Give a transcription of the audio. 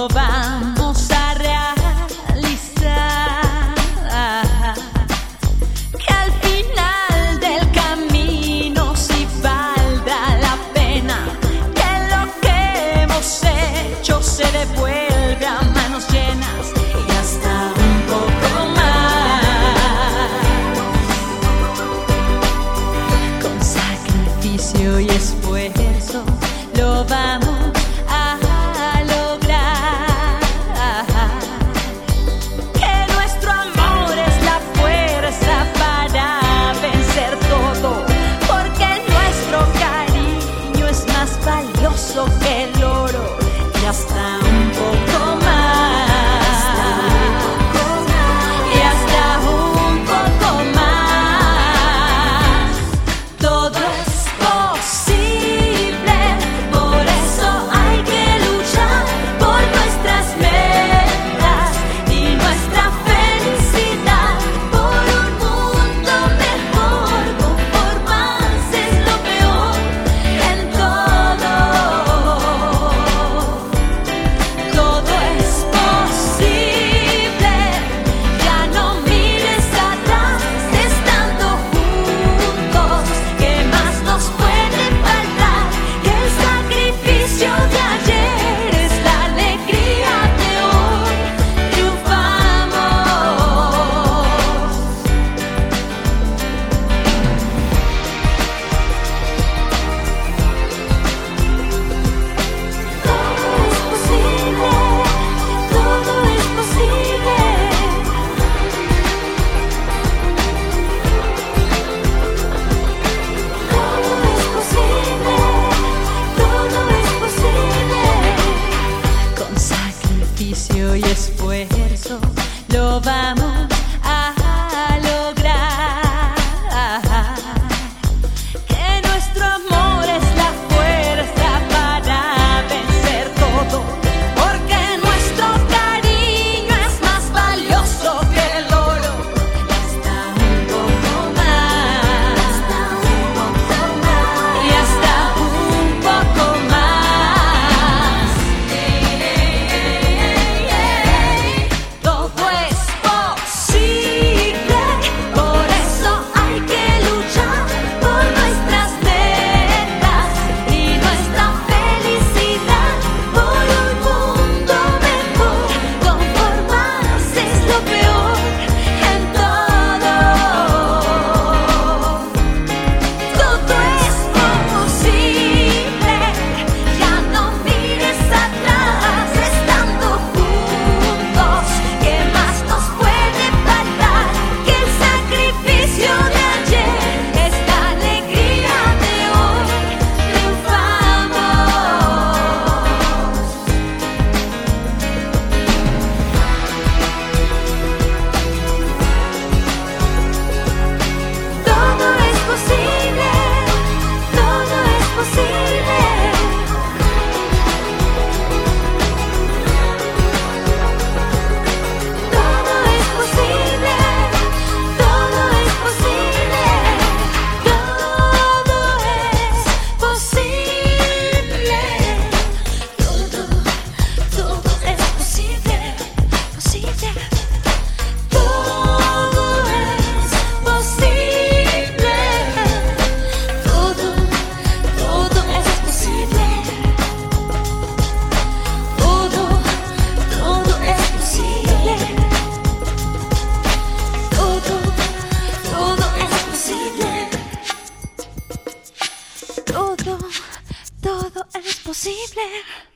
lo vamos a realizar. Que al final del camino sí valdrá la pena, que lo que hemos hecho se devuelve a manos llenas y hasta un poco más. Con sacrificio y esfuerzo lo vamos a lograr. Que nuestro amor es la fuerza para vencer todo, porque nuestro cariño es más valioso que el oro y hasta un poco más. Y hasta un poco más. Todo es posible, por eso hay que luchar por nuestras metas y nuestra felicidad, por un mundo mejor. Conformarse es lo peor en todo. Todo es posible, ya no mires atrás, estando juntos, ¿qué más nos puede faltar? Que el sacrificio de ayer es la alegría de hoy, triunfamos. Todo es posible, todo es posible. Todo es posible, todo es posible. Con sacrificio y esfuerzo lo vamos a lograr. Que nuestro amor es la fuerza para vencer todo, porque nuestro cariño es más valioso que el oro. Hasta un poco más. Y hasta un poco más. Todo es posible, por eso hay que luchar por nuestras metas y nuestra felicidad, por un mundo mejor. Conformarse es lo peor en todo. Todo es posible, ya no mires atrás, estando juntos, ¿qué más nos puede faltar? Que el sacrificio de ayer es la alegría de hoy, triunfamos. Todo es posible, todo es posible. Todo es posible, todo es posible. Todo es posible. Todo es posible, posible. Todo es posible. Todo es posible. Todo es posible. Todo es posible. Todo es posible.